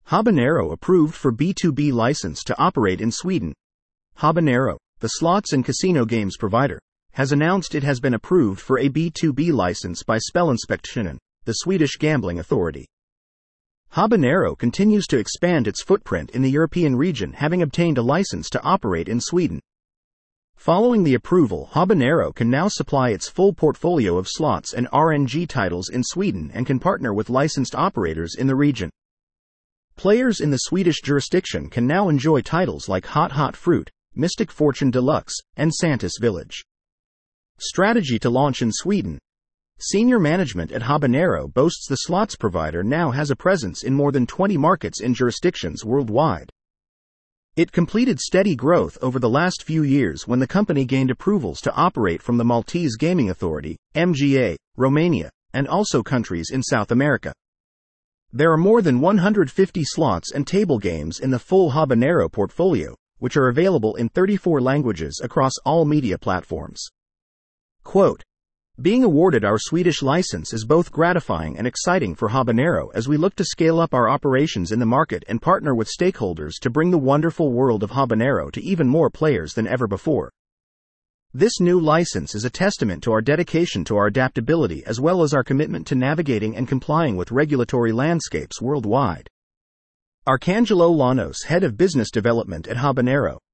Habanero approved for B2B license to operate in Sweden. Habanero, the slots and casino games provider, has announced it has been approved for a B2B license by Spelinspektionen, the Swedish gambling authority. Habanero continues to expand its footprint in the European region, having obtained a license to operate in Sweden. Following the approval, Habanero can now supply its full portfolio of slots and RNG titles in Sweden and can partner with licensed operators in the region. Players in the Swedish jurisdiction can now enjoy titles like Hot Hot Fruit, Mystic Fortune Deluxe, and Santos Village. Strategy to launch in Sweden. Senior management at Habanero boasts the slots provider now has a presence in more than 20 markets in jurisdictions worldwide. It completed steady growth over the last few years when the company gained approvals to operate from the Maltese Gaming Authority, MGA, Romania, and also countries in South America. There are more than 150 slots and table games in the full Habanero portfolio, which are available in 34 languages across all media platforms. Quote, "Being awarded our Swedish license is both gratifying and exciting for Habanero as we look to scale up our operations in the market and partner with stakeholders to bring the wonderful world of Habanero to even more players than ever before. This new license is a testament to our dedication to our adaptability as well as our commitment to navigating and complying with regulatory landscapes worldwide." Arcangelo Llanos, head of business development at Habanero,